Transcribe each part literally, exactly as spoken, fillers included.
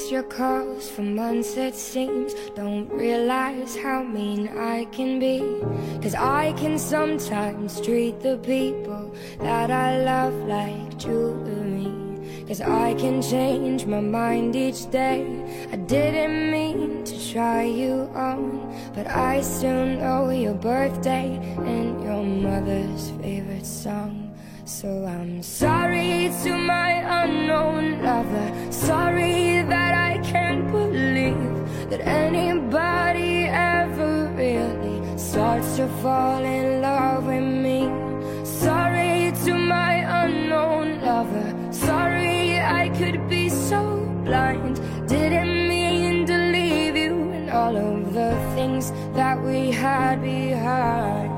miss your calls for months, it seems. Don't realize how mean I can be, 'cause I can sometimes treat the people that I love like jewelry. 'Cause I can change my mind each day. I didn't mean to try you on, but I still know your birthday and your mother's favorite song. So I'm sorry to my unknown lover. Sorry that I can't believe that anybody ever really starts to fall in love with me. Sorry to my unknown lover. Sorry I could be so blind. Didn't mean to leave you and all of the things that we had behind.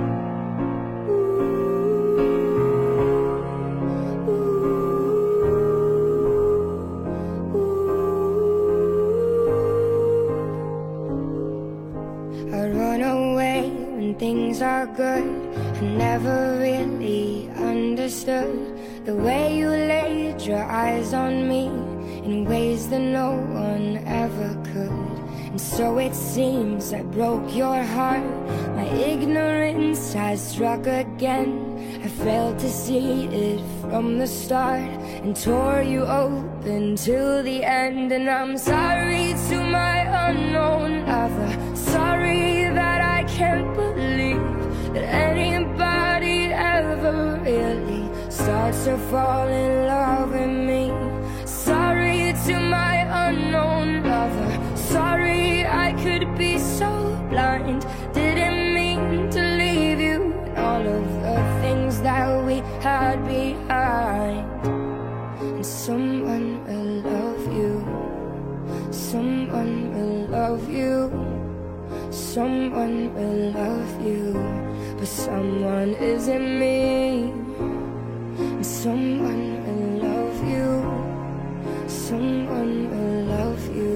I run away when things are good. I never really understood the way you laid your eyes on me in ways that no one ever could. And so it seems I broke your heart. My ignorance has struck again. I failed to see it from the start and tore you open till the end. And I'm sorry to my unknown lover. Sorry that I can't believe that anybody ever really starts to fall in love with me. Sorry to my unknown lover. Sorry I could be so blind. Didn't mean to leave you and all of the things that we had behind. And someone will love you. Someone will love you. Someone will love you, but someone isn't me. And someone will love you. Someone will love you.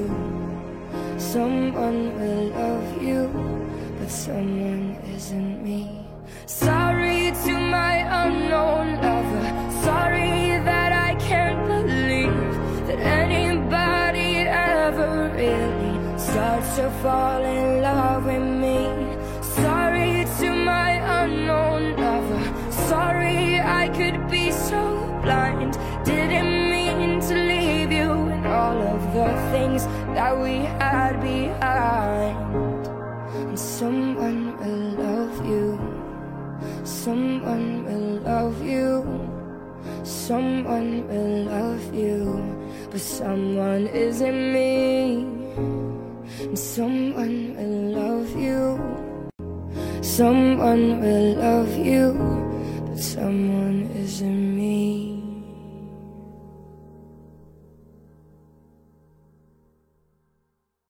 Someone will love you, but someone isn't me. Sorry to my unknown lover. Sorry that I can't believe that anybody ever really starts to fall in love with me. Sorry to my unknown lover. Sorry I could be so blind. Didn't mean to leave you and all of the things that we had behind. And someone will love you. Someone will love you. Someone will love you, but someone isn't me. And someone will love you. Someone will love you, but someone